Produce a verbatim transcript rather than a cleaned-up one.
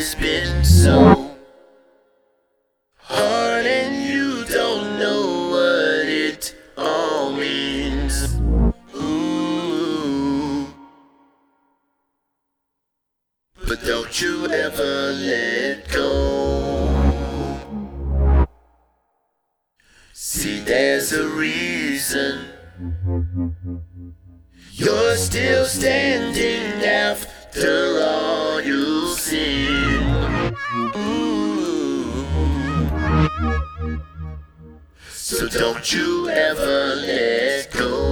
has been so hard and you don't know what it all means. Ooh. But don't you ever let go. See, there's a reason you're still standing after all you've seen. Ooh. So don't you ever let go.